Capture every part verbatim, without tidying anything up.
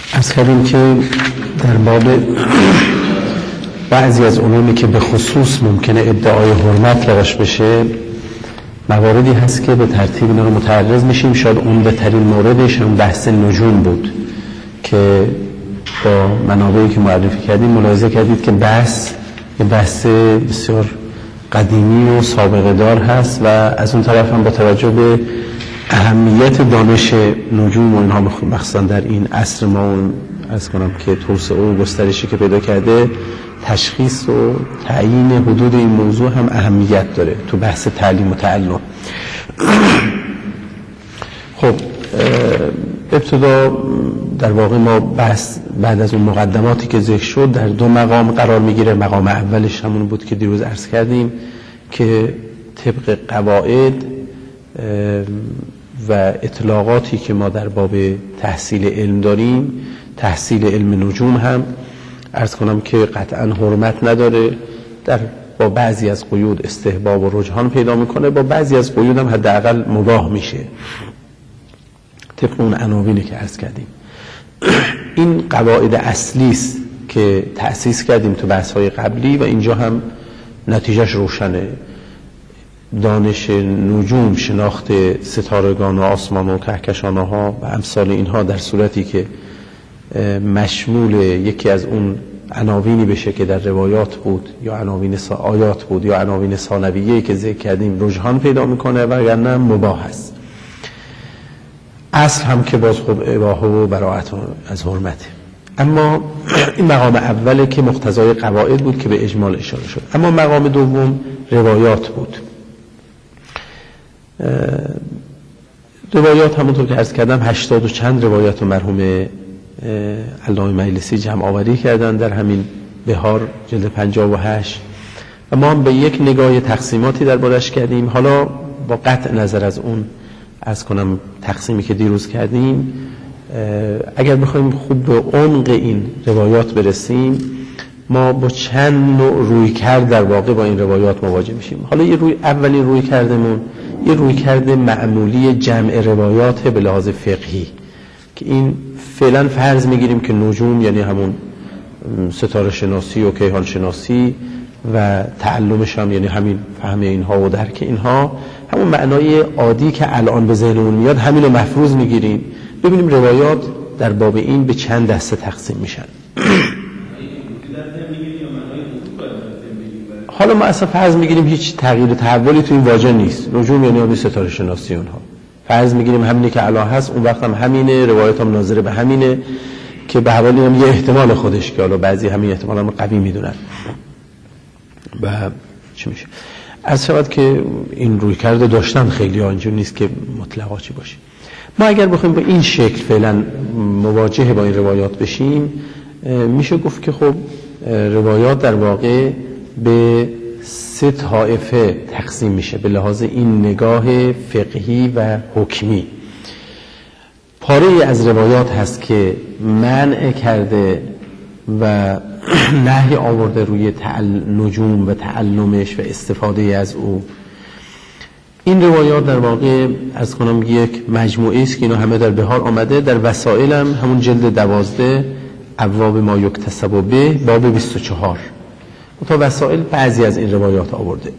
عرض کردیم که در باب بعضی از علومی که به خصوص ممکنه ادعای حرمت روش بشه مواردی هست که به ترتیب اینا رو متعرض میشیم. شاید اون به ترین موردش هم بحث نجوم بود که با منابعی که معرفی کردیم ملاحظه کردید که بحث یه بحث بسیار قدیمی و سابقه دار هست و از اون طرف هم با توجه به اهمیت دانش نجوم و اینها مخصوصا در این عصر ما اون از کنم که توسعه و گسترشی که پیدا کرده تشخیص و تعیین حدود این موضوع هم اهمیت داره تو بحث تعلیم و تعلم. خب ابتدا در واقع ما بحث بعد از اون مقدماتی که ذکر شد در دو مقام قرار میگیره. مقام اولش همون بود که دیروز عرض کردیم که طبق قواعد و اطلاقاتی که ما در باب تحصیل علم داریم، تحصیل علم نجوم هم عرض کنم که قطعا حرمت نداره، در با بعضی از قیود استحباب و رجحان پیدا میکنه، با بعضی از قیود هم حداقل مباح میشه طبق اون عناوینی که عرض کردیم. این قواعد اصلی است که تأسیس کردیم تو بحث‌های قبلی و اینجا هم نتیجهش روشنه. دانش نجوم، شناخت ستارگان و آسمان و کهکشان‌ها و امثال اینها در صورتی که مشمول یکی از اون عناوینی بشه که در روایات بود یا عناوین آیات بود یا عناوین ثانویه‌ای که ذکر کردیم رجحان پیدا میکنه و یا نه مباح است. اصل هم که باز خب اباحه و براءت از حرمته. اما این مقام اوله که مقتضای قواعد بود که به اجمال اشاره شد. اما مقام دوم روایات بود. روایات همونطور که عرض کردم هشتاد و چند روایات مرحوم علامه مجلسی جمع آوری کردن در همین بهار جلد پنجاه و هشت و ما هم به یک نگاه تقسیماتی دربارش کردیم. حالا با قطع نظر از اون عرض کنم تقسیمی که دیروز کردیم، اگر بخوایم خوب به عمق این روایات برسیم ما با چند نوع روی کرد در واقع با این روایات مواجه میشیم. حالا یه روی اولین روی کردمون یه روی کرد معمولی جمع روایات به لحاظ فقهی که این فعلا فرض میگیریم که نجوم یعنی همون ستاره شناسی و کیهان شناسی و تعلمش هم یعنی همین فهم اینها و درک اینها، همون معنای عادی که الان به ذهنمون میاد همین رو محفوظ میگیریم. ببینیم روایات در باب این به چند دسته تقسیم میشن. حالا ما اصلا فرض میگیریم هیچ تغییر تحولی تو این واژه نیست. نجوم یعنی همین ستاره شناسی اونها. فرض میگیریم همینی که الان هست اون وقت هم همینه، روایات هم ناظر به همینه که به حوالی هم یه احتمال خودش که حالا بعضی همین احتمال هم قوی میدونن. و چی میشه؟ از شود که این روی کرده داشتن خیلی آنجور نیست که مطلقا چی باشه. ما اگر بخوایم با این شکل فعلا مواجه با این روایات بشیم میشه گفت که خب روایات در واقع به سه طایفه تقسیم میشه به لحاظ این نگاه فقهی و حکمی. پاره از روایات هست که منع کرده و نهی آورده روی نجوم و تعلمش و استفاده از او. این روایات در واقع از کنم یک مجموعه است که اینا همه در بهار آمده. در وسائل هم همون جلد دوازده ابواب ما یکتسب به باب بیست و چهار تا وسائل بعضی از این روایات آورده.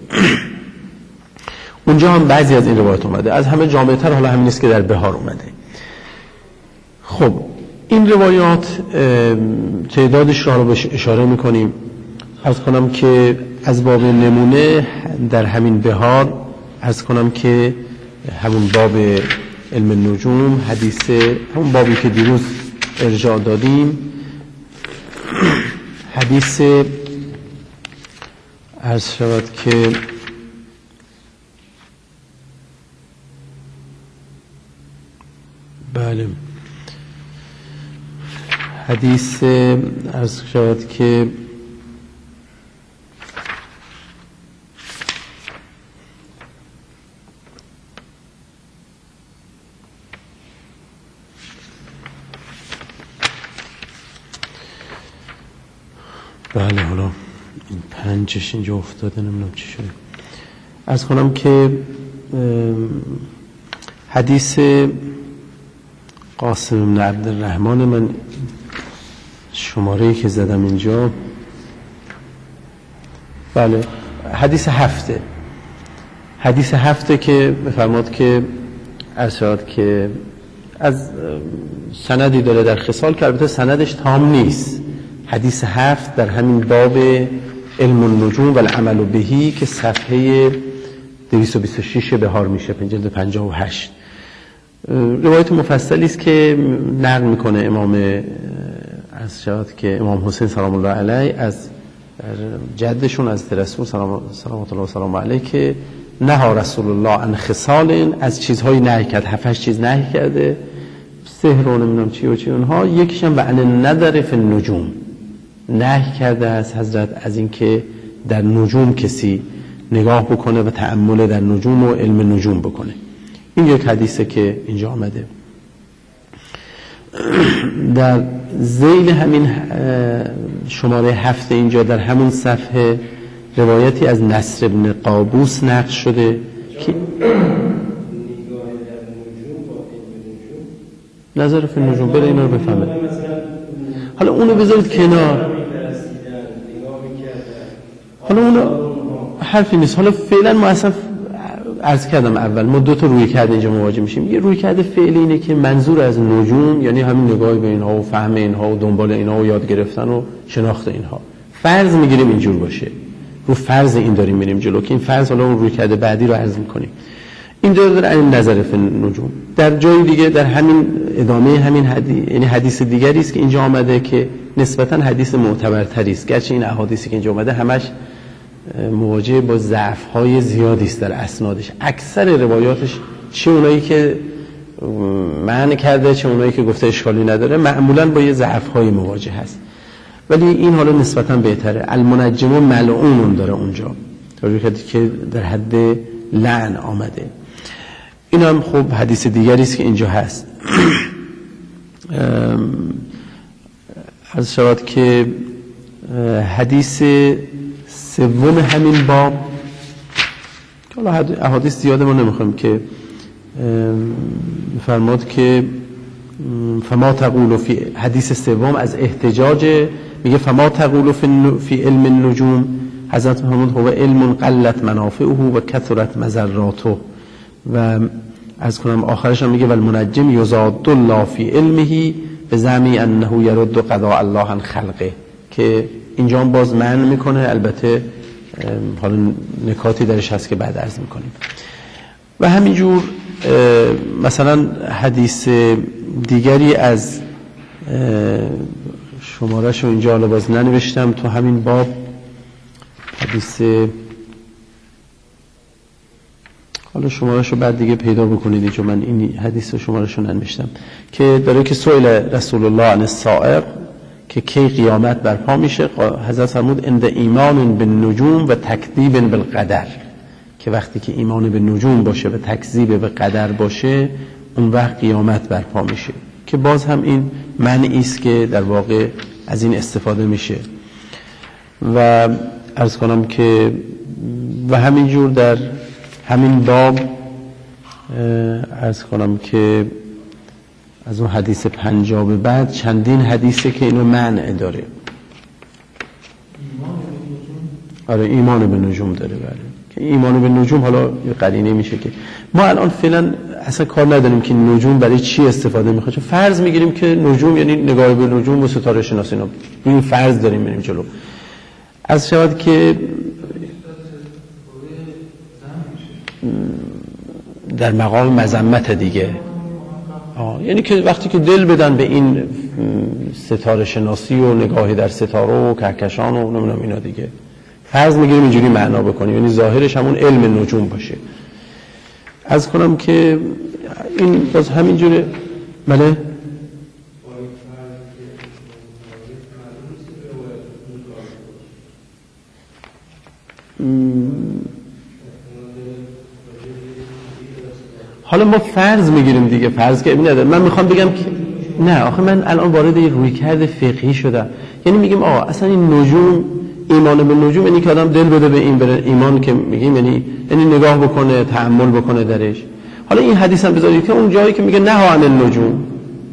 اونجا هم بعضی از این روایات اومده. از همه جامع‌تر حالا همین است که در بهار اومده. خب این روایات تعدادش رو بهش اشاره میکنیم. عرض کنم که از باب نمونه در همین بهار عرض کنم که همون باب علم نجوم حدیث همون بابی که دیروز ارجاع دادیم حدیث عرض شود که بله حدیث عرض شود که بله حالا این پنجش اینجا افتاده نمیدونم چی شده. عرض کنم که حدیث قاسم بن عبدالرحمن من شماره‌ای که زدم اینجا، بله حدیث هفته حدیث هفته که بفرماد که ارشاد که از سندی داره در خصال که البته سندش تام نیست. حدیث هفت در همین باب علم النجوم و العمل بهی که صفحه دویست و بیست و شش بهار میشه، جلد پنجاه و هشت. روایت مفصلی است که نقل میکنه امام از شهادت که امام حسین سلام الله علیه از جدشون از رسول سلام سلامت الله سلام علیه که نهى رسول الله عن خصال، از چیزهای نهی کرد، هفتش چیز نهی کرده، سحر و نمیدونم چی و چی اونها. یکیش هم عن النظر فی النجوم، نهی کرده از حضرت از اینکه در نجوم کسی نگاه بکنه و تأمل در نجوم و علم نجوم بکنه. این یک حدیثه که اینجا آمده. در ذیل همین شماره هفته اینجا در همون صفحه روایتی از نصر بن قابوس نقل شده که نظر فی النجوم بره اینا رو بفهمه. حالا اونو بذارید کنار، حالا اونو حرفی نیست. حالا فعلا ما اصلا عرض کردم اول ما دو تا روی کرده اینجا مواجه میشیم. یه روی کرده فعلی اینه که منظور از نجوم یعنی همین نگاه به اینها و فهم اینها و دنبال اینها و یاد گرفتن و شناخت اینها. فرض میگیریم اینجور باشه، رو فرض این داریم میریم جلو که این فرض حالا اون روی کرده بعدی رو عرض میکنیم. این داره در این نظر فی نجوم. در جای دیگه در همین ادامه همین حدیث، یعنی حدیث دیگری است که اینجا آمده که نسبتا حدیث معتبرتری است، گرچه این احادیثی که اینجا آمده همش مواجه با ضعف‌های زیادی است در اسنادش. اکثر روایاتش چه اونایی که معنی کرده چه اونایی که گفته اشکالی نداره معمولاً با یه ضعف‌های مواجه هست، ولی این حالا نسبتاً بهتره. المنجم ملعون داره اونجا که در حد لعن آمده. این هم خب حدیث دیگری است که اینجا هست. عرض شود که حدیث سوم همین باب، حالا احادیث زیاده ما نمیخوایم که فرماد که فما تقول فی حدیث سوم از احتجاج میگه فما تقول فی علم النجوم حضرت محمد هو علم قلت منافعه و کثرت مضراته. و از کنم آخرش هم میگه والمنجم یزاد الله فی علمه بزعمی انه یرد قضاء الله عن خلقه، که اینجا باز معنی میکنه. البته حالا نکاتی درش هست که بعد عرض میکنیم. و همینجور مثلا حدیث دیگری از شماره‌شو اینجا حالا باز ننوشتم تو همین باب، حدیث حالا شماره‌شو بعد دیگه پیدا بکنید اینجا، من این حدیث شماره‌شو ننوشتم که داره که سئل رسول الله عن السائق که کی قیامت برپا میشه. حضرت فرمود اند ایمان بالنجوم و تکذیب بالقدر، که وقتی که ایمان به نجوم باشه و تکذیب به قدر باشه اون وقت قیامت برپا میشه، که باز هم این معنی است که در واقع از این استفاده میشه. و عرض کنم که و همینجور در همین باب عرض کنم که از اون حدیث پنجاه به بعد چندین حدیثه که اینو معنی داره. آره ایمان به نجوم داره، بله، که ایمان به نجوم حالا یه قرینه میشه که ما الان فعلا اصلا کار نداریم که نجوم برای چی استفاده میخواد، چون فرض میگیریم که نجوم یعنی نگاه به نجوم و ستاره شناسی، اینا این فرض داریم میریم جلو. از شود که در مقام مذمت دیگه، آه. یعنی که وقتی که دل بدن به این ستاره شناسی و نگاهی در ستاره و کهکشان و نمیدونم اینا دیگه، فرض میگیریم اینجوری معنا بکنیم، یعنی ظاهرش همون علم نجوم باشه. از کنم که این باز همینجوره. بله حالا ما فرض میگیریم دیگه، فرض که نداره. من میخوام بگم که نه، آخه من الان وارد یه رویکرد فقهی شدم، یعنی میگیم آقا اصلا این نجوم، ایمان به نجوم یعنی که آدم دل بده به این، بره ایمان که میگیم یعنی یعنی نگاه بکنه، تأمل بکنه درش. حالا این حدیث هم بذارید که اون جایی که میگه نه عن النجوم،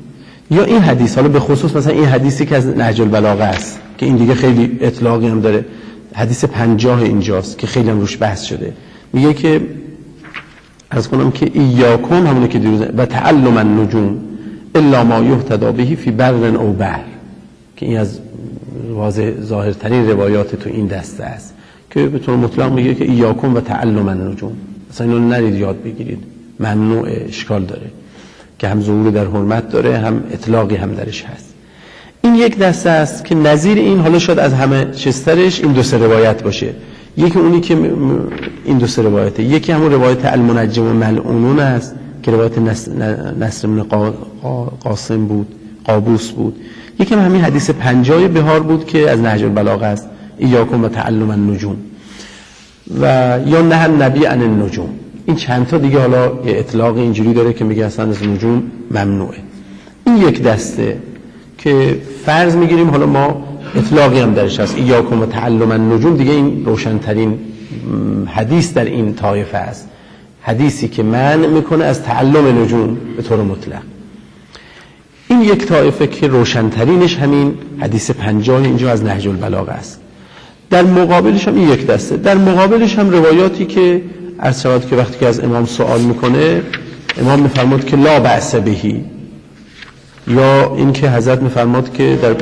یا این حدیث، حالا به خصوص مثلا این حدیثی که از نهج البلاغه است که این دیگه خیلی اطلاقی هم داره، حدیث پنجاه اینجاست که خیلی هم روش بحث شده، میگه که از کنم که ایاکم، همونه که دیروز، و تعلم النجوم الا ما یهتدی به فی بر او بحر، که این از واضح ظاهرترین روایات تو این دسته است که به طور مطلق میگه که ایاکم و تعلم النجوم، مثلا اینو نرید یاد بگیرید، ممنوع، اشکال داره که هم ظهور در حرمت داره، هم اطلاقی هم درش هست. این یک دسته است که نظیر این، حالا شاید از همه چسترش این دو سه روایت باشه، یکی اونی که این دو سه روایته، یکی همون روایت المنجم ملعونون است که روایت نصر بن قاسم بود، قابوس بود، یکی هم همین حدیث پنجاه بهار بود که از نهج البلاغه است، ایاکم و تعلم النجوم، و یا نه النبی عن النجوم. این چند تا دیگه حالا یه اطلاق اینجوری داره که میگه اصلا از نجوم ممنوعه. این یک دسته که فرض میگیریم حالا ما اطلاقی هم درش هست، ایاکم و تعلم النجوم، دیگه این روشنترین حدیث در این طایفه است، حدیثی که منع میکنه از تعلم نجوم به طور مطلق. این یک طایفه که روشنترینش همین حدیث پنجاه اینجا از نهج البلاغه است. در مقابلش هم این یک دسته، در مقابلش هم روایاتی که عرض شود که وقتی که از امام سوال میکنه، امام میفرماد که لا بأس بهی، یا این که حضرت میفرماد که در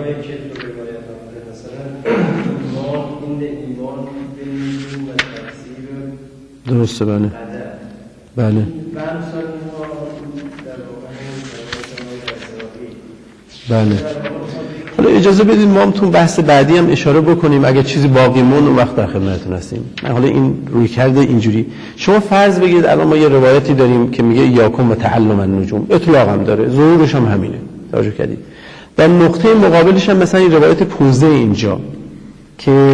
درسته، بله بله بله. حالا اجازه بدید ما هم تو بحث بعدی هم اشاره بکنیم، اگه چیزی باقی مون اون وقت در خدمتتون هستیم. حالا این روی کرده اینجوری، شما فرض بگید الان ما یه روایتی داریم که میگه یاکم و تعلم النجوم، اطلاق هم داره، ظهورش هم همینه، توجه کردید. در نقطه مقابلش هم مثلا این روایت پونزده اینجا که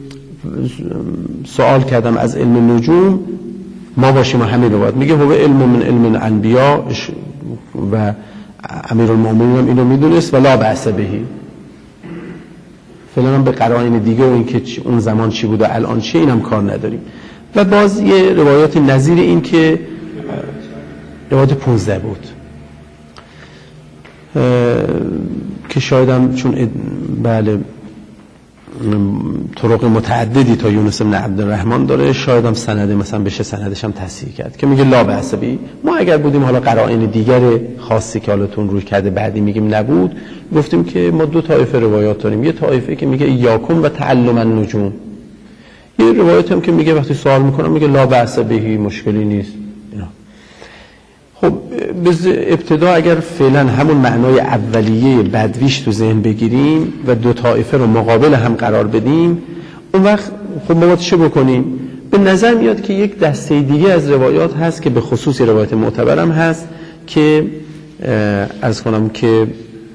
سوال کردم از علم نجوم ما باشیم و همین روایت میگه هو علم من علم الانبیا و امیرالمومنین هم اینو میدونست و لا بأس بهی، فعلا هم به قرائن دیگه و این که اون زمان چی بود و الان چی اینم کار نداریم. و باز یه روایات نظیر این که روایت پونزده بود که شاید هم چون بله طرق متعددی تا یونس بن عبدالرحمن داره، شاید هم سنده مثلا بشه سندش هم تصحیح کرد که میگه لا بأس بهی. ما اگر بودیم حالا قرائن دیگر خاصی که حالتون روی کرده بعدی میگیم نبود، گفتیم که ما دو طایفه روایات داریم، یه طایفه که میگه یاکم و تعلم النجوم، یه روایت هم که میگه وقتی سوال میکنم میگه لا بأس بهی، مشکلی نیست. خب ابتدا اگر فعلا همون معنای اولیه بدویش تو ذهن بگیریم و دو طایفه رو مقابل هم قرار بدیم، اون وقت خب ما چه بکنیم؟ به نظر میاد که یک دسته دیگه از روایات هست که به خصوص روایت معتبرم هست که عرض کنم که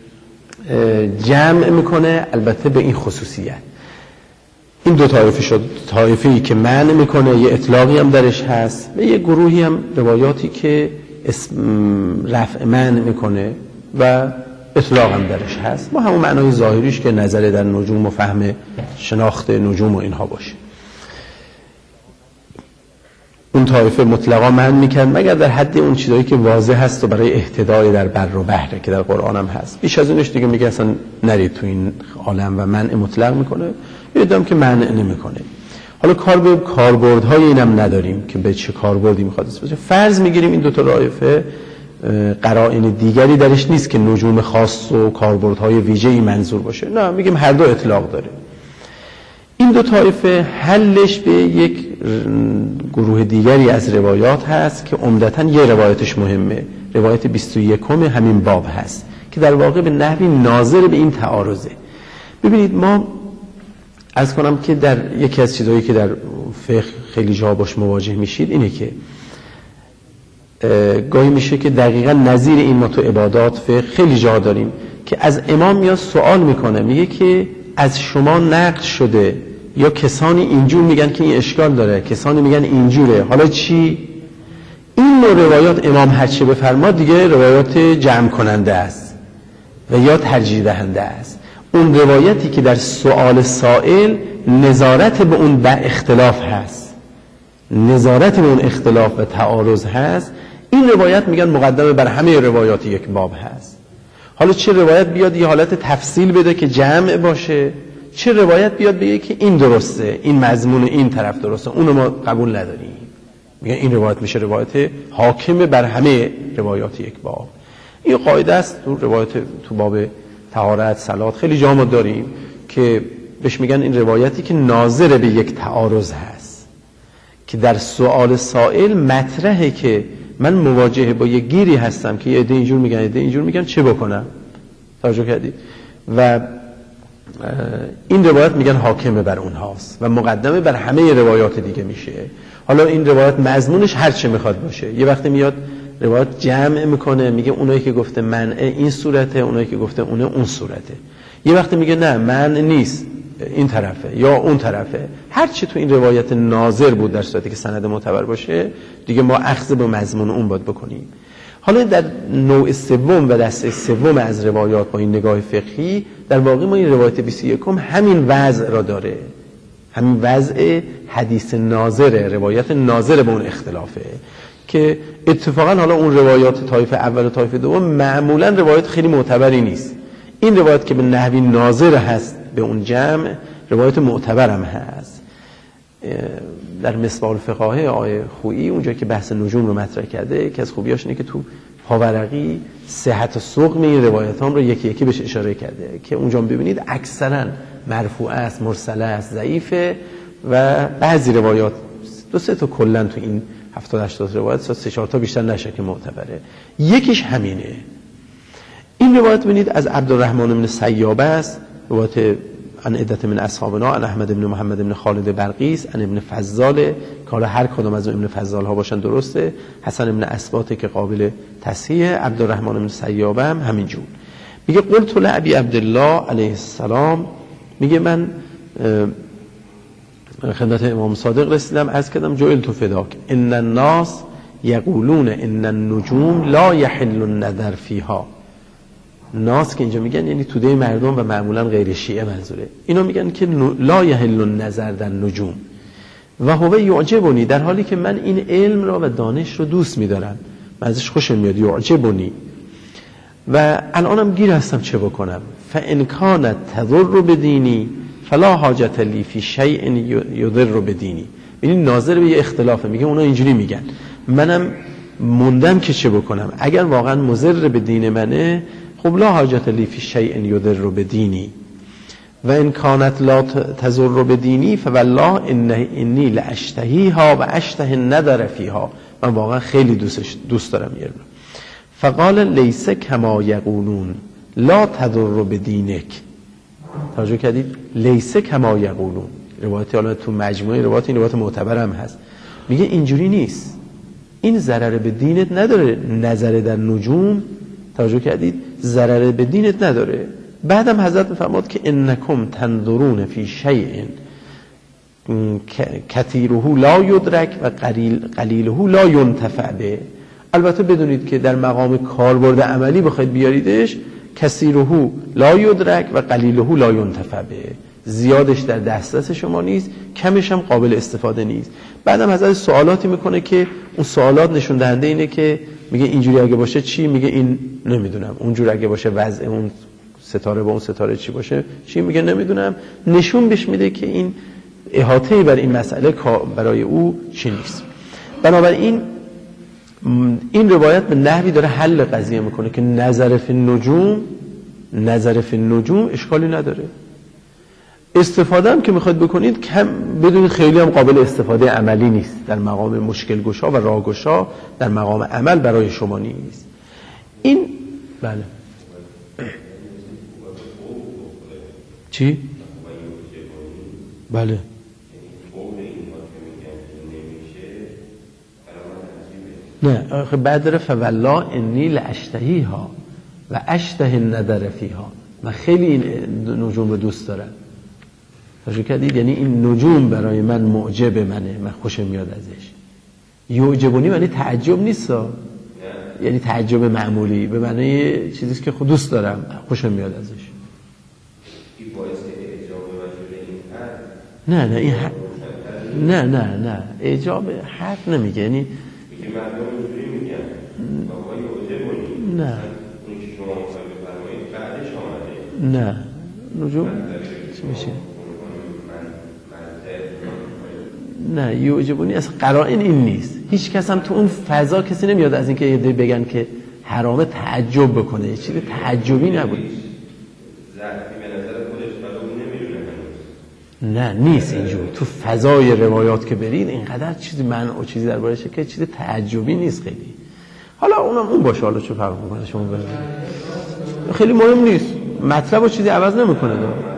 جمع میکنه البته به این خصوصیت. این دو طایفه شد، طایفه‌ای که منع میکنه، یه اطلاقی هم درش هست، و یه گروهی هم روایاتی که اسم رفع منع میکنه و اطلاق هم درش هست، با همون معنای ظاهریش که نظر در نجوم و فهم شناخت نجوم و اینها باشه. اون طایفه مطلقا منع میکرد مگر در حد اون چیزایی که واضح هست و برای اهتدای در بر و بحر که در قرآن هم هست. بیش از اونش دیگه میگه اصلا نرید تو این عالم و منع مطلق میکنه، یادم که منع نمیکنه. حالا کار به کاربردهای اینم نداریم که به چه کاربردی میخواد باشه. فرض میگیریم این دو تا طایفه قرائن دیگری درش نیست که نجوم خاص و کاربردهای ویژه‌ای منظور باشه، نه میگیم هر دو اطلاق داره. این دو طایفه حلش به یک گروه دیگری از روایات هست که عمدتاً یه روایتش مهمه، روایت بیست و یکم همین باب هست که در واقع به نحوی ناظر به این تعارضه. ببینید ما از کنم که در یکی از چیزهایی که در فقه خیلی جا باش مواجه میشید اینه که گاهی میشه که دقیقاً نظیر این ما تو عبادات فقه خیلی جا داریم که از امام میاد سوال میکنه، میگه که از شما نقل شده یا کسانی اینجور میگن که این اشکال داره، کسانی میگن اینجوره، حالا چی؟ این نوع روایات امام هرچه بفرماد دیگه روایات جمع کننده است و یا ترجیح دهنده است. اون روایتی که در سؤال سائل نظارت به اون با اختلاف هست، نظارت به اون اختلاف و تعارض هست، این روایت میگن مقدمه بر همه روایات یک باب هست. حالا چه روایت بیاد یه حالت تفصیل بده که جمع باشه، چه روایت بیاد بگه که این درسته، این مضمون این طرف درسته، اونو ما قبول نداریم. میگن این روایت میشه روایت حاکم بر همه روایات یک باب. این قاعده است تو روایت تو باب طهارت، صلات، خیلی جا ما داریم که بهش میگن این روایتی که ناظر به یک تعارض هست، که در سوال سائل مطرحه که من مواجهه با یک گیری هستم که یه عده اینجور میگن، عده اینجور میگن، چه بکنم؟ توجه کردید؟ و این روایت میگن حاکمه بر اونهاست و مقدمه بر همه روایات دیگه میشه. حالا این روایت مضمونش هر چه میخواد باشه. یه وقتی میاد روایت جمع میکنه، میگه اونایی که گفته منع این صورته، اونایی که گفته اونه اون صورته. یه وقتی میگه نه منع نیست، این طرفه یا اون طرفه. هر چی تو این روایت ناظر بود در صورتی که سند معتبر باشه دیگه ما اخذ به مضمون اون باید بکنیم. حالا در نوع سوم و دسته سوم از روایات با این نگاه فقهی، در واقع ما این روایت بیست و یکم همین وضع را داره، همین وضع حدیث ناظره، روایت ناظره به اون اختلافه که اتفاقا حالا اون روایات طایفه اول و طایفه دوم معمولا روایت خیلی معتبری نیست. این روایت که به نحوی ناظر هست به اون جمع روایت معتبر هم هست. در مصباح الفقاهه آقای خویی اونجا که بحث نجوم رو مطرح کرده که از خوبیاش اینه که تو پاورقی صحت و سقم این روایت هم رو یکی یکی بهش اشاره کرده که اونجا ببینید اکثرا مرفوع است، مرسله است، ضعیفه و بعضی روایات دو سه تا کلا تو این هفتاد هشتاد روایت سه چهار تا بیشتر نشه که معتبره. یکیش همینه. این روایت ببینید از عبدالرحمن بن سیابه است، روایت عن عدت من اصحابنا، عن احمد بن محمد بن خالد برقیس، عن ابن فضال، که حالا هر کدوم از ابن فضال ها باشن درسته، حسن ابن اسباط که قابل تصحیح، عبدالرحمن بن سیابه هم همینجور. میگه قلت لابی عبدالله علیه السلام، میگه من خدمت امام صادق رسیدم عرض کردم جعلت فداک ان الناس یقولون ان النجوم لا یحل النظر فیها. ناس که اینجا میگن یعنی توده مردم و معمولا غیر شیعه منظوره، اینا میگن که لا یحل النظر در نجوم و هو یعجبنی، در حالی که من این علم را و دانش رو دوست میدارم، من ازش خوشم میاد، یعجبنی و الانم گیر هستم چه بکنم. فان کانت تضر بدینی فلا حاجت لی فی شیء یضر بدینی. ببین ناظر به یه اختلافه، میگه اونا اینجوری میگن، منم موندم که چه بکنم. اگر واقعا مضر به دین منه خب لا حاجت لی فی شیء یضر بدینی و ان کانت لا تضر بدینی فوالله انی لاشتهیها و اشته النظر فیها. من واقعا خیلی دوستش دوست دارم یه رو. فقال لیس کما یقولون لا تضر بدینک. توجه کردید؟ لیس کما یقولون. روایت حالا تو مجموعه روایت این روایت معتبر هم هست، میگه اینجوری نیست، این ضرر به دینت نداره. نظر در نجوم، توجه کردید، ضرر به دینت نداره. بعدم حضرت میفرماد که انکم تنظرون فی شیء کثیره لا یدرک و قلیله لا ینتفع به. البته بدونید که در مقام کاربرد عملی بخواید بیاریدش، کثیره لا یدرک و قلیله لا ینتفع به، زیادش در دسترس شما نیست، کمش هم قابل استفاده نیست. بعدم حضرت سوالاتی میکنه که اون سوالات نشون دهنده اینه که میگه اینجوری اگه باشه چی، میگه این نمیدونم، اونجوری اگه باشه وضع اون ستاره با اون ستاره چی باشه چی، میگه نمیدونم. نشون بهش میده که این احاطه بر این مسئله برای او چی نیست. بنابراین این روایت به نحوی داره حل قضیه میکنه که نظر فی النجوم، نظر فی النجوم اشکالی نداره. استفاده هم که میخواید بکنید کم بدونید خیلی هم قابل استفاده عملی نیست، در مقام مشکل گشا و راه گشا در مقام عمل برای شما نیست. این بله چی؟ بله نه آخه بعد داره فوالله انی لاشتهیها و اشته النظر فیها. من خیلی این نجوم رو دوست دارم. توجه کردید؟ یعنی این نجوم برای من معجب منه، من خوشم میاد ازش. یعجبونی معنی تعجب نیست، یعنی تعجب معمولی، به معنی چیزی که خود دوست دارم، خوشم میاد ازش. نه نه این ح... نه نه نه اعجاب حرف نمیگه، یعنی نه نه نجوم چی میشه؟ نه یوجبونی از قرائن این نیست. هیچ کس هم تو اون فضا کسی نمیاد از اینکه یه دی بگن که حرامه تعجب بکنه. یه چیز تعجبی نبود. نه نیست اینجور. تو فضای روایات که برید اینقدر چیزی منع و چیزی دربارشه که چیز تعجبی نیست خیلی. حالا اونم اون باشه، حالا چه فرق میکنه شما ببینید. خیلی مهم نیست. مطلب و چیزی عوض نمیکنه.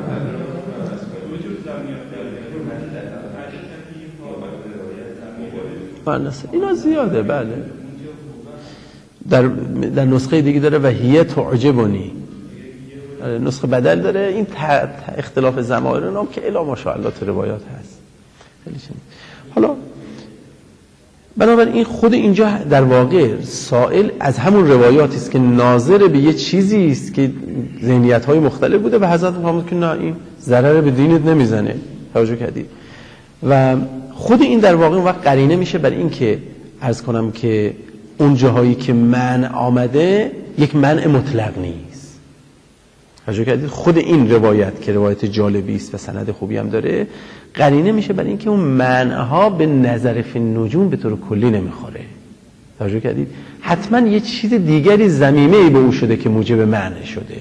اینا زیاده. بله در در نسخه دیگه داره و هیه تعجبنی، نسخه بدل داره. این اختلاف ضمایر اینا که الا ماشاءالله تو روایات هست. خیلی شنید. حالا بنابراین این خود اینجا در واقع سائل از همون روایاتی است که ناظر به یه چیزی است که ذهنیت‌های مختلف بوده و حضرت فرمود که نه این ضرر به دینت نمیزنه. توجه کردید؟ و خود این در واقع وقت قرینه میشه بر این که عرض کنم که اون جاهایی که منع آمده یک منع مطلق نیست. توجه کردید؟ خود این روایت که روایت جالبی است و سند خوبی هم داره قرینه میشه بر این که اون منعها به نظر فی النجوم به طور کلی نمیخوره. توجه کردید؟ حتما یه چیز دیگری ضمیمه‌ای به او شده که موجب منع شده.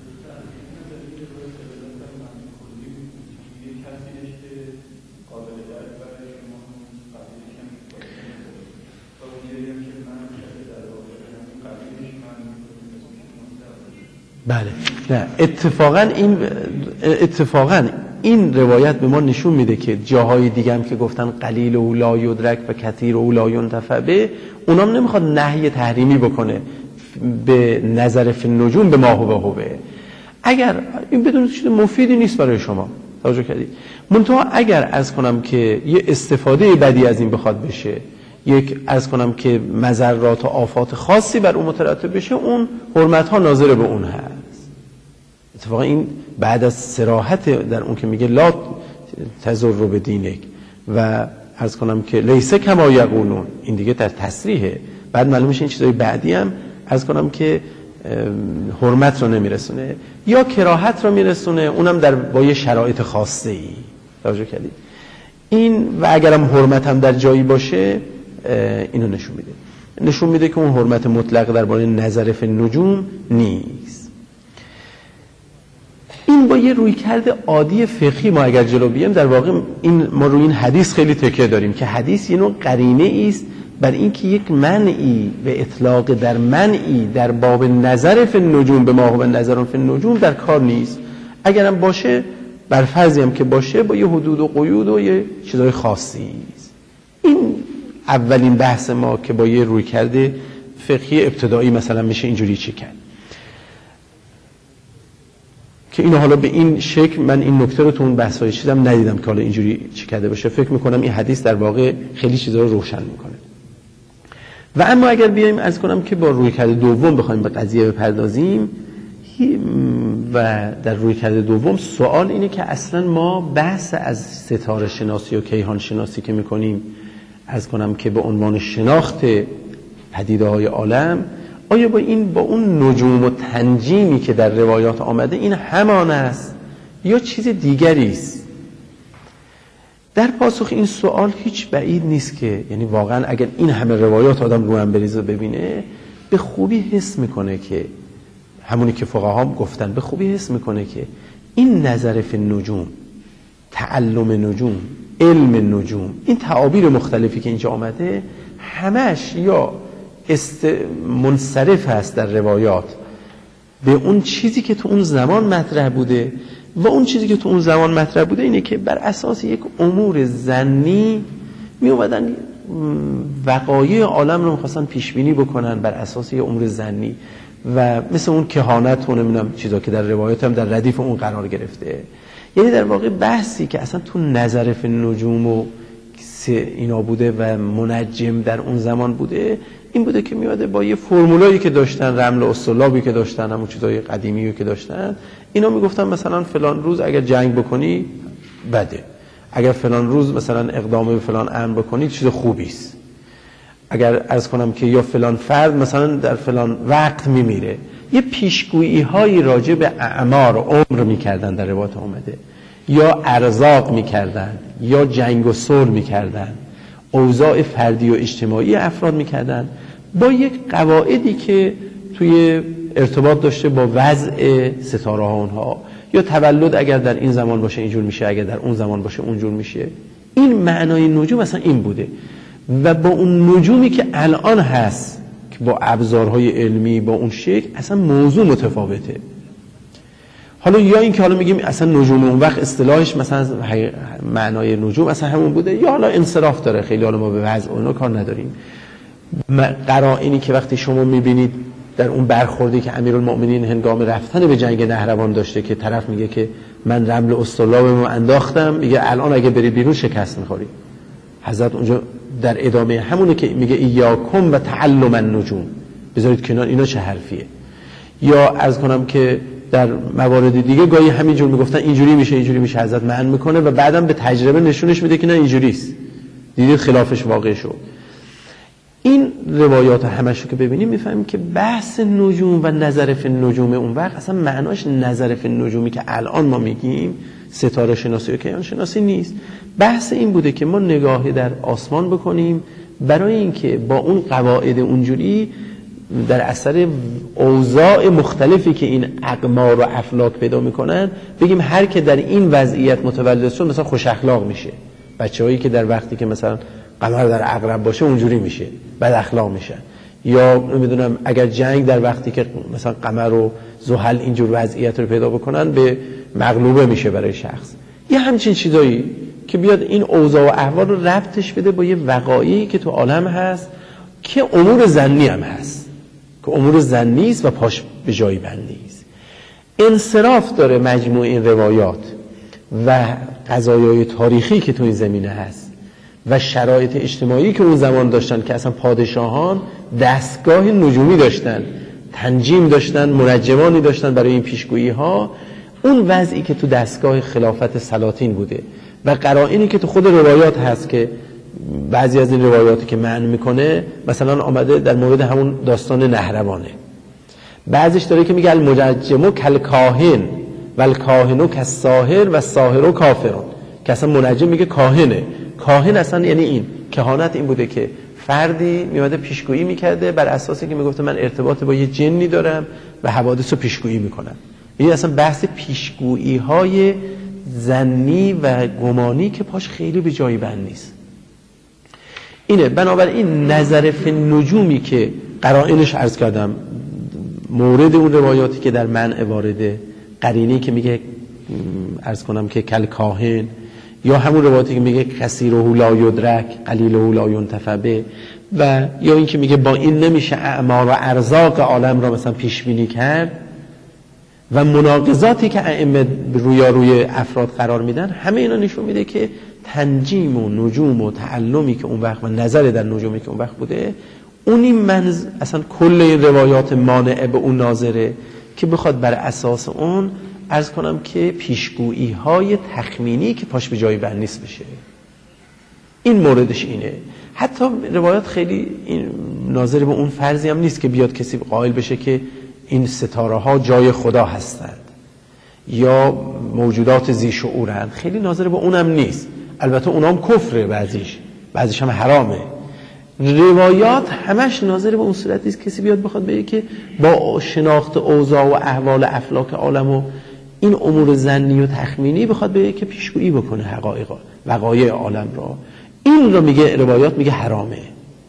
بله نه اتفاقا این اتفاقا این روایت به ما نشون میده که جاهای دیگه هم که گفتن قلیل و لا یدرک و کثیر و لا ینتفع به، اونام نمیخواد نهی تحریمی بکنه به نظر فی النجوم به ما هو هو. اگر این بدون چیز مفیدی نیست برای شما. توجه کردید؟ منتها اگر از کنم که یه استفاده بدی از این بخواد بشه، یک از کنم که مضرات و آفات خاصی بر اون مترتب بشه، اون حرمت ها ناظر به اون هست. اتفاقا این بعد از صراحت در اون که میگه لا تضر به دینک و عرض کنم که لیس کما یقولون، این دیگه در تصریحه. بعد معلوم میشه این چیزای بعدی هم عرض کنم که حرمت رو نمیرسونه یا کراهت رو میرسونه، اونم در با یه شرایط خاصه ای. توجه کردید؟ این و اگرم حرمت هم در جایی باشه اینو نشون میده. نشون میده که اون حرمت مطلق درباره نظر فی النجوم نیست. این با یه رویکرد عادی فقهی ما اگر جلو بیایم، در واقع این ما روی این حدیث خیلی تکیه داریم که حدیث یه نوع قرینه است بر اینکه یک منعی به اطلاق در منعی در باب نظر فی النجوم به ما هو نظر فی النجوم در کار نیست. اگرم باشه بر فرضی هم که باشه با یه حدود و قیود و یه چیزای خاصی است. این اولین بحث ما که با یه رویکرد فقهی ابتدایی مثلا میشه اینجوری چی کرد که اینو حالا به این شکل من این نکته رو تو اون بحث‌های چیزم ندیدم که حالا اینجوری چی کرده باشه. فکر میکنم این حدیث در واقع خیلی چیزا رو روشن میکنه. و اما اگر بیایم عرض کنم که با رویکرد دوم بخوایم به قضیه بپردازیم و در رویکرد دوم سوال اینه که اصلا ما بحث از ستاره شناسی و کیهان شناسی که میکنیم عرض کنم که به عنوان شناخت پدیده های عالم، آیا با این با اون نجوم و تنجیمی که در روایات آمده این همان است یا چیز دیگری است؟ در پاسخ این سوال هیچ بعید نیست که یعنی واقعا اگر این همه روایات آدم رو هم بریزه ببینه به خوبی حس میکنه که همونی که فقها هم گفتن، به خوبی حس میکنه که این نظر فی النجوم، تعلم نجوم، علم نجوم، این تعابیر مختلفی که اینجا آمده همش یا است منصرف هست در روایات به اون چیزی که تو اون زمان مطرح بوده و اون چیزی که تو اون زمان مطرح بوده اینه که بر اساس یک امور ظنی می اومدن وقایع عالم رو می‌خواستن پیش بینی بکنن بر اساس یک امور ظنی و مثل اون کهانت و نمیدونم چیزا که در روایات هم در ردیف اون قرار گرفته. یعنی در واقع بحثی که اصلا تو نظر فی النجوم و اینا بوده و منجم در اون زمان بوده، این بوده که میاده با یه فرمولایی که داشتن، رمل و اصطلابی که داشتن، همون چیزای قدیمی که داشتن، اینا میگفتن مثلا فلان روز اگر جنگ بکنی بده، اگر فلان روز مثلا اقدام به فلان امر بکنی چیز خوبی است، اگر عرض کنم که یا فلان فرد مثلا در فلان وقت میمیره یه پیشگویی هایی راجع به اعمار و عمر میکردن در روایات آمده، یا ارزاق میکردن، یا جنگ و صلح میکردن، اوضاع فردی و اجتماعی افراد میکردن با یک قواعدی که توی ارتباط داشته با وضع ستاره ها اونها، یا تولد اگر در این زمان باشه اینجور میشه، اگر در اون زمان باشه اونجور میشه. این معنای نجوم مثلا این بوده و با اون نجومی که الان هست که با ابزارهای علمی با اون شکل اصلا موضوع متفاوته. حالا یا این که حالا میگیم اصلا نجوم اون وقت اصطلاحش مثلا معنای نجوم اصلا همون بوده، یا حالا انصراف داره خیلی، حالا ما به وضع اونا کار نداریم. قرائنی که وقتی شما میبینید در اون برخوردی که امیرالمؤمنین هنگام رفتن به جنگ نهروان داشته که طرف میگه که من رمل اسطرلابمو انداختم، میگه الان اگه بری بیرون شکست میخوری. حضرت اونجا در ادامه همونه که میگه ایاکم و تعلم النجوم، بذارید کنار اینا چه حرفیه. یا عرض کنم که در موارد دیگه گاهی همینجور میگفتن اینجوری میشه اینجوری میشه، حضرت معنی میکنه و بعدم به تجربه نشونش میده که نه اینجوریست، دیدید خلافش واقع شد. این روایات همشو که ببینیم میفهمیم که بحث نجوم و نظر فی النجوم اون وقت اصلا معناش نظر فی النجومی که الان ما میگیم ستاره شناسی و کیهان شناسی نیست. بحث این بوده که ما نگاهی در آسمان بکنیم برای اینکه با اون قواعد اونجوری در اثر اوضاع مختلفی که این اقمار و افلاک پیدا میکنن بگیم هر که در این وضعیت متولد شد مثلا خوش اخلاق میشه، بچه‌هایی که در وقتی که مثلا قمر در عقرب باشه اونجوری میشه، بد اخلاق میشن. یا نمیدونم اگر جنگ در وقتی که مثلا قمر و زحل اینجور وضعیت رو پیدا بکنن به مغلوبه میشه برای شخص. یه همچین چیزایی که بیاد این اوضاع و احوال رو ربطش بده با یه وقایعی که تو عالم هست که امور ظنی هم هست، که امور ظنی است و پاش به جایی بندی است. انصراف داره مجموع این روایات و قضایای تاریخی که تو این زمینه هست و شرایط اجتماعی که اون زمان داشتن که اصلا پادشاهان دستگاه نجومی داشتن، تنجیم داشتن، منجمانی داشتن برای این پیشگویی ها. اون وضعی که تو دستگاه خلافت سلاطین بوده و قرائنی که تو خود روایات هست که بعضی از این روایاتی که معنی میکنه مثلا آمده در مورد همون داستان نهروانه، بعضیش داره که میگه المنجم کالکاهن و الکاهن کالساحر و الساحر کافرون، که اصلا منجم میگه کاهنه. کاهن اصلا یعنی این کهانت این بوده که فردی میومده پیشگویی میکرده بر اساسی که میگفته من ارتباط با یه جنی دارم و حوادث رو پیشگویی میکنم. این اصلا بحث پیشگویی های ظنی و گمانی که پاش خیلی به جایی بند نیست. اینه بنابراین نظر فی النجومی که قرائنش عرض کردم مورد اون روایاتی که در منع وارده، قرینی که میگه عرض کنم که کل کاهن، یا همون روایاتی که میگه کثیره لا یدرک قلیله لا ینتفع به، و یا این که میگه با این نمیشه اعمار و ارزاق عالم را مثلا پیش بینی کرد، و مناقضاتی که ائمه رویاروی افراد قرار میدن، همه اینا نشون میده که تنجیم و نجوم و تعلمی که اون وقت و نظر در نجومی که اون وقت بوده، اونی منز اصلا کل این روایات مانع به اون ناظره که بخواد بر اساس اون عرض کنم که پیشگویی های تخمینی که پاش به جای بند نیست بشه. این موردش اینه. حتی روایات خیلی این ناظر به اون فرضی هم نیست که بیاد کسی قائل بشه که این ستاره ها جای خدا هستند یا موجودات ذی شعورند، خیلی ناظر به اونم نیست. البته اونام کفره، بعضیش بعضیش هم حرامه. روایات همش ناظر به اون صورت نیست کسی بیاد بخواد بگه که با شناخت اوضاع و احوال افلاک عالم و این امور ظنی و تخمینی بخواد بگه که پیشگویی بکنه حقایق وقایع عالم را. این رو میگه روایات میگه حرامه.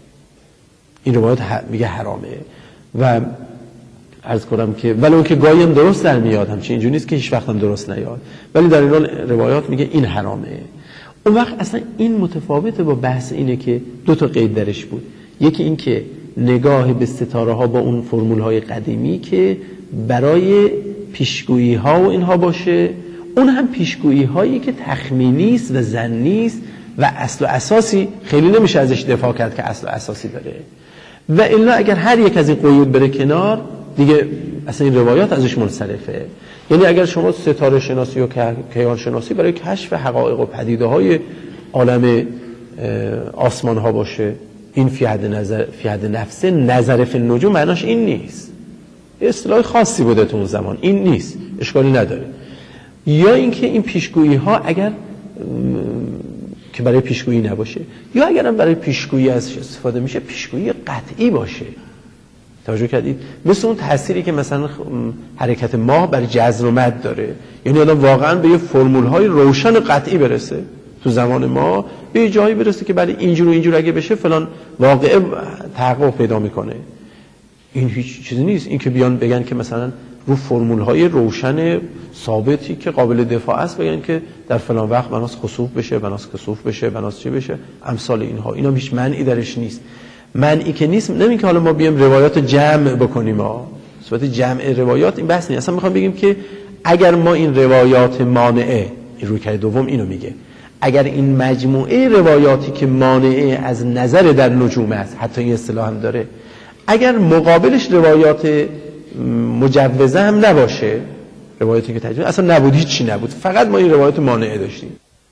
این روایات میگه حرامه و عرض کنم که ولی اون که گاهی هم درست در میاد، همچین اینجوری نیست که هیچ وقت هم درست نیاد، ولی در این حال روایات میگه این حرامه. اون وقت اصلا این متفاوته با بحث اینه که دو تا قید درش بود. یکی این که نگاه به ستاره ها با اون فرمول های قدیمی که برای پیشگویی ها و اینها باشه، اون هم پیشگویی هایی که تخمینی است و ظنی است و اصل و اساسی خیلی نمیشه ازش دفاع کرد که اصل و اساسی داره. و الا اگر هر یک از این قیود بره کنار دیگه اصلا این روایات ازش منصرفه. یعنی اگر شما ستاره شناسی و کیهان شناسی برای کشف حقایق و پدیده های عالم آسمان ها باشه، این فی حد نظر فی حد نفسه نظر فی النجوم معناش این نیست. اصطلاح خاصی بوده تو اون زمان، این نیست، اشکالی نداره. یا اینکه این پیشگویی ها اگر که برای پیشگویی نباشه، یا اگرم برای پیشگویی ازش استفاده میشه پیشگویی قطعی باشه. توجه کردید؟ مثل اون تأثیری که مثلا حرکت ماه بر جزر و مد داره، یعنی آدم واقعا به یه فرمول های روشن و قطعی برسه تو زمان ما، به یه جایی برسه که برای اینجور و اینجور اگه بشه فلان واقعه تحقق پیدا میکنه. این هیچ چیزی نیست. این که بیان بگن که مثلا رو فرمول های روشن ثابتی که قابل دفاع است بگن که در فلان وقت بناس خسوف بشه، بناس کسوف بشه، بناس چی بشه، امثال اینها، اینا هیچ معنی درش نیست. معنی که نیست نمی که حالا ما بیام روایات جمع بکنیم، ما صفت جمع روایات این بحث نیست. اصلا میخوام بگیم که اگر ما این روایات مانعه، این رویکرد دوم اینو میگه، اگر این مجموعه روایاتی که مانعه از نظر در نجوم است، حتی این اصطلاح هم داره، اگر مقابلش روایات مجوزه هم نباشه، روایاتی که تجویز اصلا نبود، هیچی نبود، فقط ما این روایات مانعه داشتیم،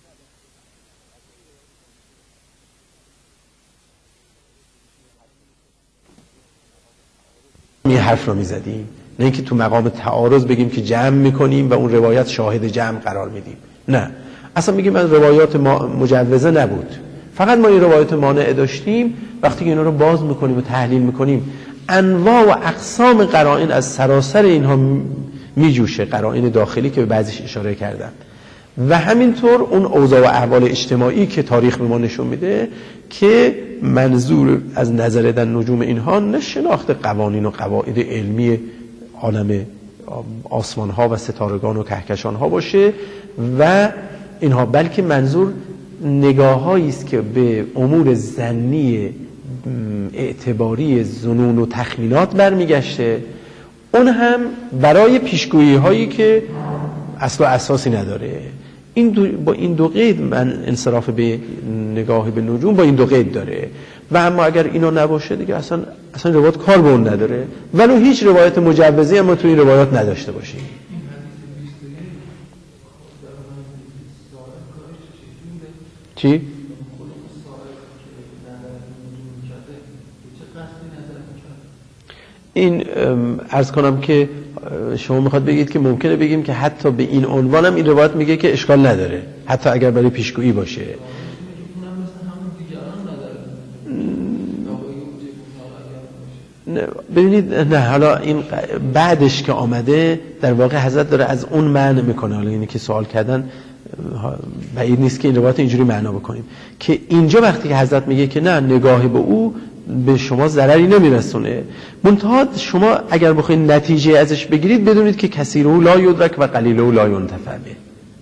این حرف رو میزدیم، نه اینکه تو مقام تعارض بگیم که جمع میکنیم و اون روایت شاهد جمع قرار میدیم. نه، اصلا میگیم از روایات مجوزه نبود، فقط ما این روایات مانعه داشتیم. وقتی که اینا رو باز میکنیم و تحلیل میکنیم، انواع و اقسام قرائن از سراسر اینها میجوشه، قرائن داخلی که به بعضیش اشاره کردم، و همینطور اون اوضاع و احوال اجتماعی که تاریخ به ما نشون میده که منظور از نظر در نجوم اینها نه شناخت قوانین و قواعد علمی عالم آسمان ها و ستارگان و کهکشان ها باشه و اینها، بلکه منظور نگاه‌هایی است که به امور ظنی اعتباری ظنون و تخمینات برمیگشته، اون هم برای پیشگویی هایی که اصل و اساسی نداره. این دو با این دو قید من انصراف به نگاه به نجوم با این دو قید داره. و اما اگر اینا نباشه دیگه اصلا اصلا روایت کار به اون نداره، ولو هیچ روایت مجوزی اما توی این روایات نداشته باشیم. چی؟ این عرض کنم که شما میخواد بگید که ممکنه بگیم که حتی به این عنوان هم این روایت میگه که اشکال نداره، حتی اگر برای پیشگویی باشه. نه ببینید، نه حالا این بعدش که آمده در واقع حضرت داره از اون معنی میکنه. حالا اینی که سوال کردن بعید نیست که این روایت اینجوری معنا بکنیم که اینجا وقتی که حضرت میگه که نه، نگاه به او به شما ضرری نمیرسونه، منتها شما اگر بخواید نتیجه ازش بگیرید بدونید که کثیره لا یدرک و قلیله لا ینتفع به.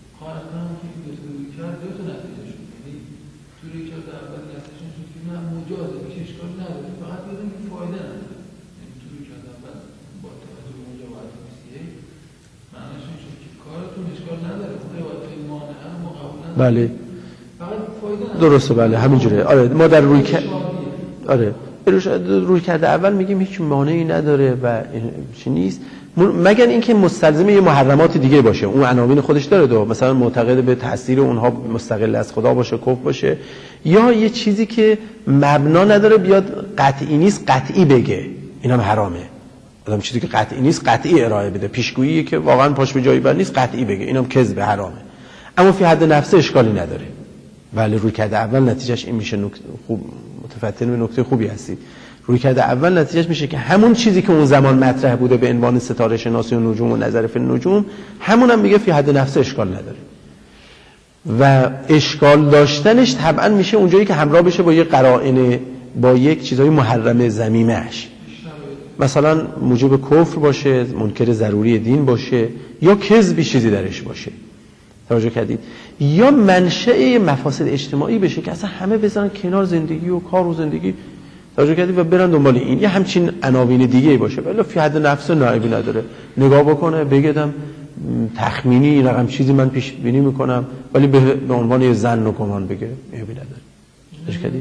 بله درسته، بله همینجوره. آره ما در روی ک... آره روی کرده اول میگیم هیچ مانعی نداره و چی نیست، مگر اینکه مستلزم یه محرمات دیگه باشه، اون عناوین خودش داره دو، مثلا معتقد به تاثیر اونها مستقل از خدا باشه، کفر باشه، یا یه چیزی که مبنا نداره بیاد قطعی نیست قطعی بگه، اینم حرامه. آدم چیزی که قطعی نیست قطعی ارائه بده، پیشگویی که واقعا پاش به جایی بر نیست قطعی بگه، اینم کذب، حرامه. اما فی حد نفسه اشکالی نداره. ولی روی کرده اول نتیجهش این میشه، نکته خوب متفطن به نکته خوبی هستید. روی کرده اول نتیجهش میشه که همون چیزی که اون زمان مطرح بوده به عنوان ستاره شناسی و نجوم و نظر فی النجوم، همون هم میگه فی حد نفسه اشکال نداره. و اشکال داشتنش طبعا میشه اونجایی که همراه بشه با یک قرائن، با یک چیزای محرم ذمیمه‌اش، مثلا موجب کفر باشه، منکر ضروری دین باشه، یا کذبی چیزی درش باشه. توجه کردید؟ یا منشأ مفاسد اجتماعی بشه که اصلا همه بزنن کنار زندگی و کار و زندگی، توجه کردید، و برن دنبال این، یا همچین عناوین دیگه باشه، ولی فی حد نفس نایبی نداره، نگاه بکنه بگیدم تخمینی این رقم چیزی من پیش بینی میکنم، ولی به عنوان یه ظن و گمان بگه عیبی نداره. توجه کردید؟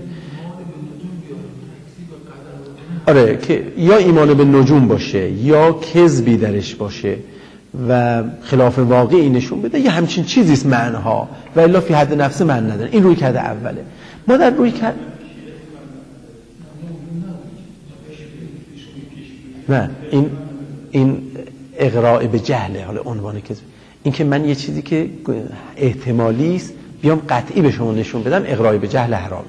آره که یا ایمان به نجوم باشه یا کذبی درش باشه و خلاف واقعی نشون بده، یه همچین چیزیست معناها، و الا فی حد نفس معنی نداره. این روی کرده اوله. ما در روی کرد نه این این اغراء به جهله. حالا عنوان که این که من یه چیزی که احتمالی است بیام قطعی به شما نشون بدم، اغراء به جهل حرامه.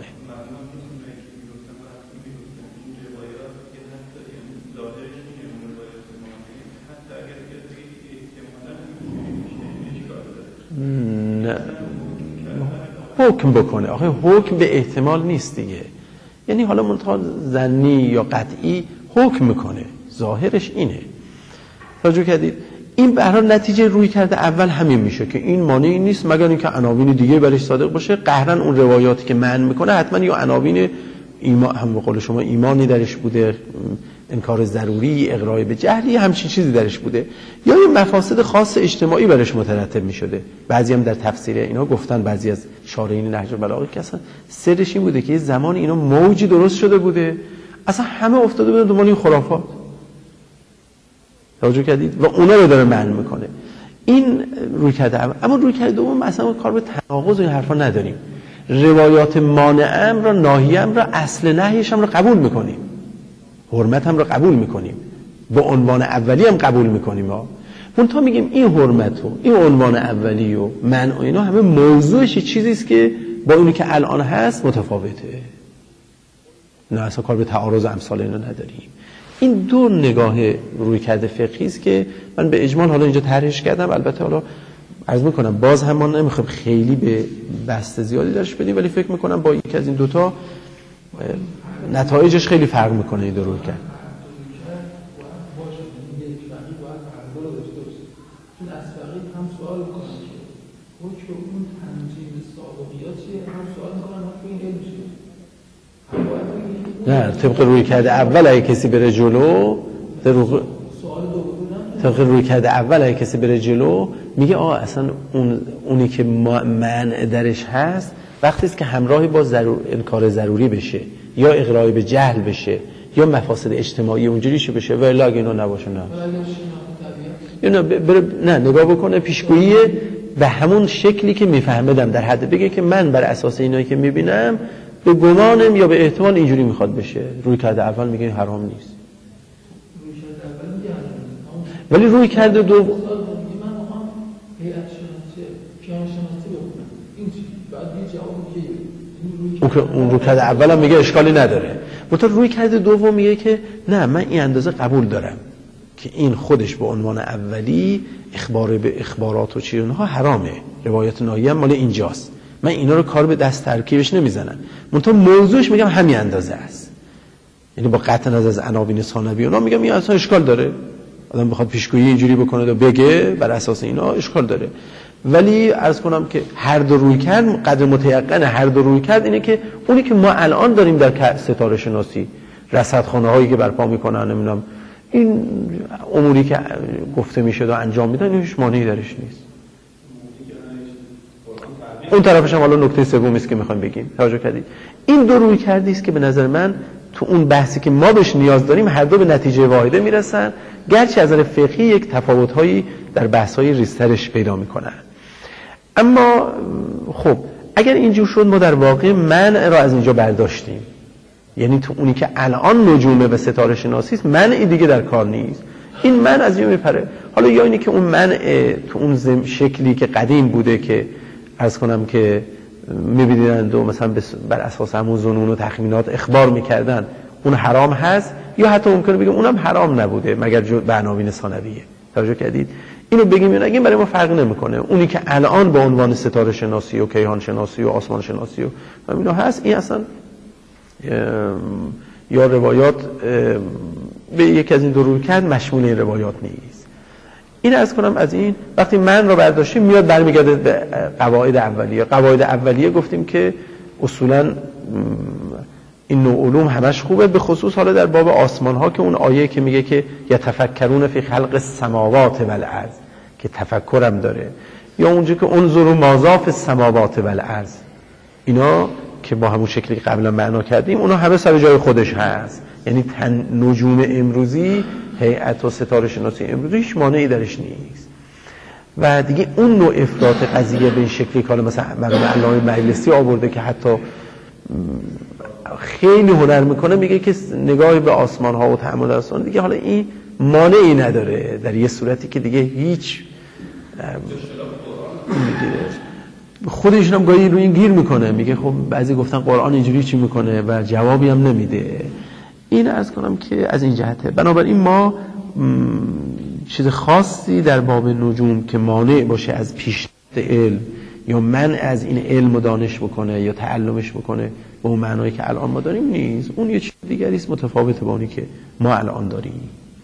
نه حکم بکنه. آخه حکم به احتمال نیست دیگه، یعنی حالا منتها ظنی یا قطعی حکم میکنه، ظاهرش اینه. توجه کردید؟ این به هر حال نتیجه روی کرده اول همین میشه که این مانعی نیست مگر اینکه عناوین دیگه برش صادق باشه. قهرن اون روایاتی که منع میکنه حتما یا عناوین ایمان، هم به قول شما ایمانی درش بوده، انکار ضروری، اغراء به جهلی، همچین چیزی درش بوده، یا یه مفاسد خاص اجتماعی برش مترتب میشده. بعضی هم در تفسیر اینا گفتن، بعضی از شارحین نهج البلاغه، که اصلا سرش این بوده که یه زمان اینا موجی درست شده بوده، اصلا همه افتاده بودن دنبال این خرافات. توجه کردید؟ و اونا رو داره منع میکنه. این روی کرده. اما روی کرده دوم اصلا کار به تناقض و این حرفا نداریم. روایات مانعم را، ناهیم را، اصل نهیش هم را قبول میکنیم، حرمت هم را قبول میکنیم، با عنوان اولی هم قبول میکنیم. ها منتها میگیم این حرمت و این عنوان اولی و منع و اینا همه موضوعش چیزی است که با اونی که الان هست متفاوته. نه اصلا کار به تعارض امثال اینا نداریم. این دو نگاه روی کرده فقهی است که من به اجمال حالا اینجا طرحش کردم. البته حالا عرض میکنم باز هم ما نمیخوایم خیلی به بسط زیادی درش بدیم، ولی فکر میکنم با یکی از این دوتا نتایجش خیلی فرق میکنه این دو روی کرد. نه طبق روی کرده اول اگه کسی بره جلو، طبق روی کرده اول اگه کسی بره جلو میگه آه اصلا اون اونی که منع درش هست وقتی است که همراهی با ضرور انکار ضروری بشه، یا اغراء به جهل بشه، یا مفاسد اجتماعی اونجوریش بشه. ولی اگه اینا نباشه نه اینا بره نه نگاه بکنه پیشگویی به همون شکلی که میفهمیدم، در حد بگه که من بر اساس اینایی که میبینم به گمانم یا به احتمال اینجوری میخواد بشه. روی کرده اول میگه حرام نیست، ولی روی کرده دو اون روی کرده اول هم میگه اشکالی نداره. منتها روی کرده دوم میگه که نه من این اندازه قبول دارم که این خودش به عنوان اولی اخبار به اخبارات و چی اونها حرامه، روایت ناهی هم مال اینجاست، من اینا رو کار به دست ترکیبش نمیزنم. منتها موضوعش میگم همین اندازه است، یعنی با قطع نظر از عناوین ثانوی اونا میگم این اصلا اشکال داره، آدم بخواد پیشگویی اینجوری بکنه و بگه بر اساس اینا اشکال داره. ولی عرض کنم که هر دو روی کرد قدر متیقن هر دو روی کرد اینه که اونی که ما الان داریم در ستاره شناسی، رصدخانه هایی که برپا میکنن، نمیدونم این اموری که گفته میشه و انجام میدن، هیچ مانعی درش نیست. اون طرفش هم حالا نکته سومی است که میخوایم بگیم. توجه کردید؟ این دو روی کردی است که به نظر من تو اون بحثی که ما بهش نیاز داریم هر دو به نتیجه واحده میرسن، گرچه از نظر فقهی یک تفاوت‌هایی در بحث‌های ریزترش پیدا میکنن. اما خب اگر اینجور شد ما در واقع منع را از اینجا برداشتیم، یعنی تو اونی که الان نجومه و ستاره شناسی است منع دیگه در کار نیست، این منع از اینجا میپره. حالا یا اینی که اون منع تو اون شکلی که قدیم بوده که عرض کنم که می‌بینیدند و مثلا بر اساس همون ظنون و تخمینات اخبار میکردن اون حرام هست، یا حتی ممکنه بگیم اونم حرام نبوده مگر به عناوین ثانویه. توجه کردید؟ اینو بگیم یا نگیم برای ما فرق نمیکنه. اونی که الان به عنوان ستاره شناسی و کیهان شناسی و آسمان شناسی و اینا هست، این اصلا یا روایات به یکی از این دو رویکرد مشمول این روایات نیست. این از کنم از این وقتی من رو برداشتیم میاد برمیگرده به قواعد اولیه. قواعد اولیه گفتیم که اصولا این نوع علوم همش خوبه، به خصوص حالا در باب آسمان ها که اون آیه که میگه که یتفکرون فی خلق السماوات والارض که تفکرم داره، یا اونجا که انظروا ماذا فی السماوات والارض، اینا که با همون شکلی که قبلا معنا کردیم اونا همه سر جای خودش هست. یعنی تن نجوم امروزی، هیئت و ستاره شناسی امروزی هیچ مانعی درش نیست. و دیگه اون نوع افراط قضیه به این شکلی که حالا مثلا مرحوم علامه مجلسی آورده که حتی خیلی هنر میکنه، میگه که نگاهی به آسمان ها و تأمل آسمان دیگه حالا این مانعی نداره در یه صورتی که دیگه هیچ خودشون هم گاهی روی این گیر میکنه، میگه خب بعضی گفتن قرآن اینجوری چی میکنه و جوابی هم نمیده. این عرض کنم که از این جهته. بنابراین ما چیز خاصی در باب نجوم که مانع باشه از پیشرفت علم یا من از این علم و دانش بکنه یا تعلمش بکنه به اون معنایی که الان ما داریم نیست. اون یه چیز دیگری است متفاوت با اونی که ما الان داریم.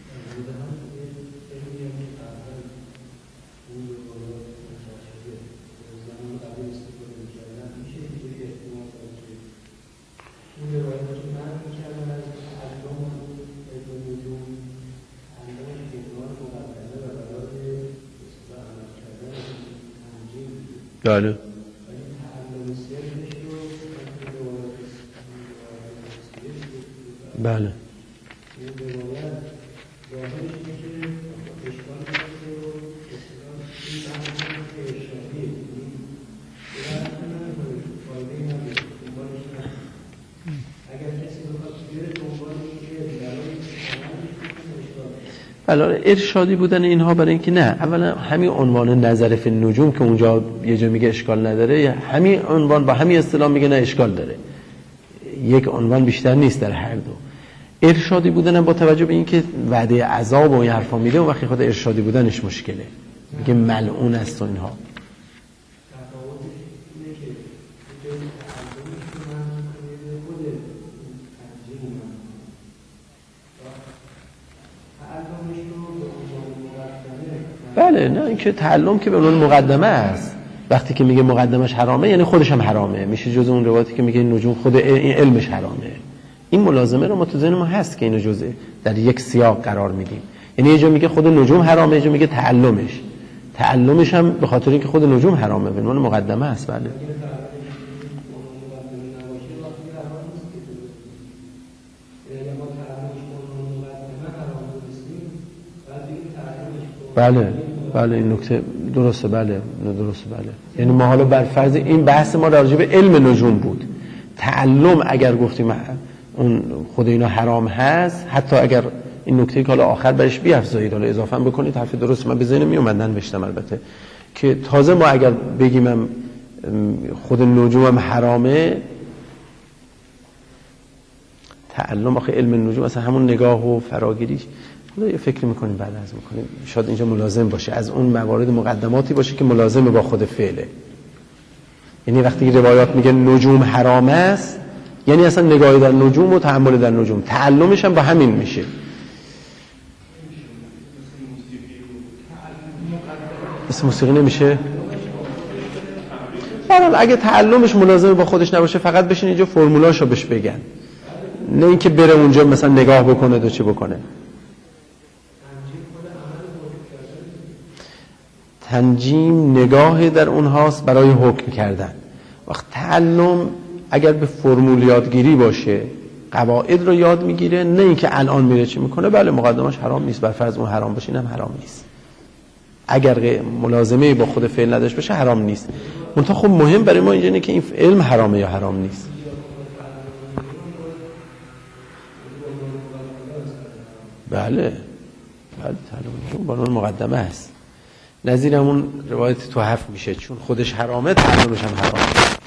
بله بله بله ارشادی بودن اینها برای اینکه نه، اولا همین عنوان نظر فی النجوم که اونجا یه جا میگه اشکال نداره، همین عنوان با همین اصطلاح میگه نه اشکال داره، یک عنوان بیشتر نیست در هر دو. ارشادی بودن با توجه به اینکه وعده عذاب و این حرفا میده، اون وقتی خود ارشادی بودنش مشکله، میگه ملعون است و اینها. بله نه اینکه تعلم که به عنوان مقدمه است، وقتی که میگه مقدمش حرامه یعنی خودش هم حرامه، میشه جزء اون روایتی که میگه نجوم خود این علمش حرامه. این ملازمه رو ما تو ذهن ما هست که اینو جزء در یک سیاق قرار میدیم. یعنی یه جا میگه خود نجوم حرامه، یه جا میگه تعلمش تعلمش هم به خاطر اینکه خود نجوم حرامه به عنوان مقدمه است. بله بله بله این نکته درسته. بله درسته. بله یعنی ما حالا بر فرض این بحث ما راجع به علم نجوم بود، تعلم اگر گفتیم اون خود اینا حرام هست، حتی اگر این نکته که حالا آخر برش بیافزایید حالا اضافه هم بکنید، حرف درست من به ذهن می اومد ننوشتم البته، که تازه ما اگر بگیم خود نجوم هم حرامه، تعلم آخه علم نجوم اصلا همون نگاه و فراگیریش حالا یه فکر میکنیم بعد از میکنیم شاید اینجا ملازم باشه، از اون موارد مقدماتی باشه که ملازم با خود فعله. یعنی وقتی روایات میگه نجوم حرام است، یعنی اصلا نگاهی در نجوم و تأمل در نجوم، تعلمش هم با همین میشه. مثل موسیقی نمیشه؟ حالا اگه تعلمش ملازم با خودش نباشه، فقط بشین اینجا فرمولاشو بهش بگن، نه اینکه بره اونجا مثلا نگاه بکنه و چه بکنه. تنجیم نگاه در اونهاست برای حکم کردن. وقت تعلم اگر به فرمول یادگیری باشه، قواعد رو یاد میگیره، نه اینکه الان میره چی میکنه. بله مقدمش حرام نیست، بر فرض اون حرام باشه اینم حرام نیست. اگر ملازمه با خود فعل نداشت باشه حرام نیست. منتها خب مهم برای ما اینجا اینه که این علم حرامه یا حرام نیست. بله بله تعلم با اون مقدمه است. نظیر همون روایت تو حرف میشه، چون خودش حرامه تعلمش هم حرامه.